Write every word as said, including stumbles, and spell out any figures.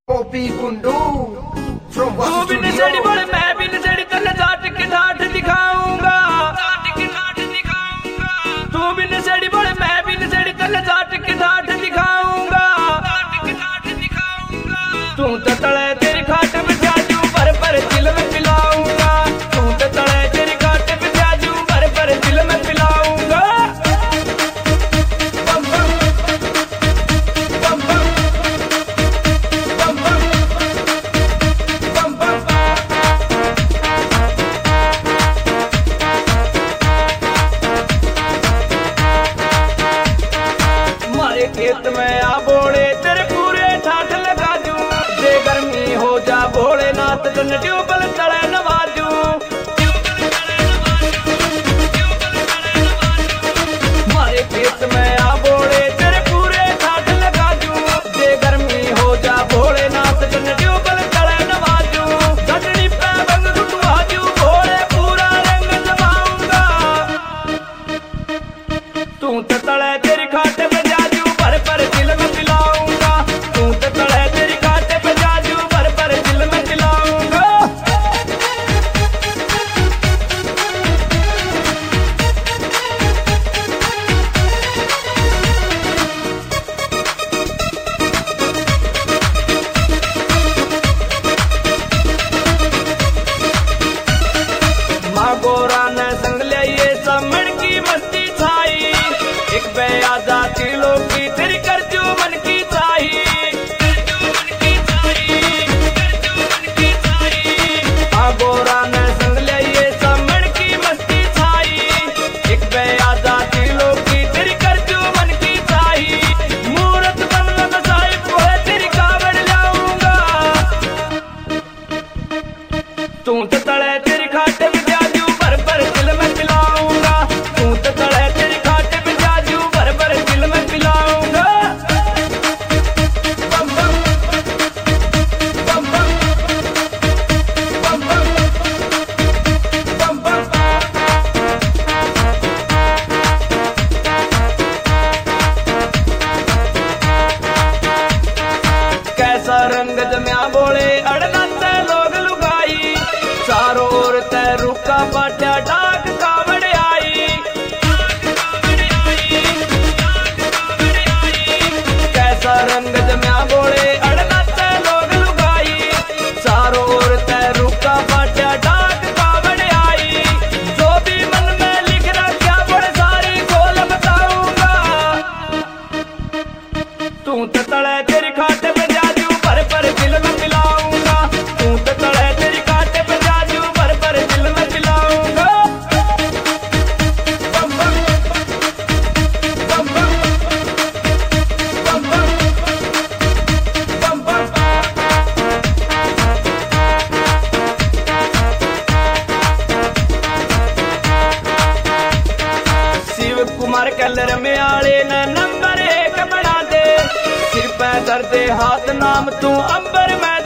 Poppy Kundu from तू भी नशेड़ी बोले मैं भी नशेड़ी तेरे जाट के ठाठ दिखाऊंगा तू भी नशेड़ी बोले मैं भी नशेड़ी तेरे जाट के ठाठ दिखाऊंगा तू तो तले तेरी खाट पे जाजू भर भर दिल में पिलाऊंगा तू तो तले तेरी खाट पे जाजू भर भर दिल में पिलाऊंगा बम बम बम बम बम बम बम बम मारे खेत में आ बोले तेरे पूरे ठाठ लगा जू दे गर्मी हो जा भोलेनाथ तुन ट्यूबल तले नवाजू मारे खेत में आ बोले तेरे पूरे ठाठ लगा जू दे गर्मी हो जा भोलेनाथ तुन ट्यूबल तले नवाजू गटनी पे बंग गुटवाजू भोले पूरा रंग जमाऊंगा तू तो तले तेरी खाटे पे जाजू भर भर दिल में पिलाऊंगा तू तो तले तेरी खाटे पे जाजू भर भर दिल में पिलाऊंगा माँ गोरा ने संग लिया ये समण की मस्ती छाई एक बेआजा दिलों की तेरी करजू मन की चाही माँ गोरा ने संग लिया ये समण की मस्ती छाई एक बेआजा दिलों की तेरी करजू मन की चाही मूरत बन में बसाई पोए तेरी कावड़ लाऊंगा तू तो तले तेरी खाटे पे जाजू भर भर दिल में पिलाऊंगा तू तो तले तेरी खाटे पे जाजू भर भर दिल में पिलाऊंगा बम बम बम बम बम बम बम बम कैसा रंग जम्या बोले अड़ना ते लोग लुगाई चारों ओर ते रुका पाट्या डाक कावड़ आई कैसा रंग जम्या बोले अड़ना ते लोग लुगाई चारों ओर ते रुका पाट्या डाक कावड़ आई जो भी मन में लिख रखा बोले सारी खोल बताऊंगा तू तो तले तेरी खाटे पे जाजू भर भर दिल में पिलाऊंगा तू तो तले तेरी खाटे पे जाजू भर भर दिल में पिलाऊंगा बम बम बम बम बम बम बम बम शिव कुमार कलर में आले न नंबर एक बना दे सिर पे दर्दे हाथ नाम तू अंबर में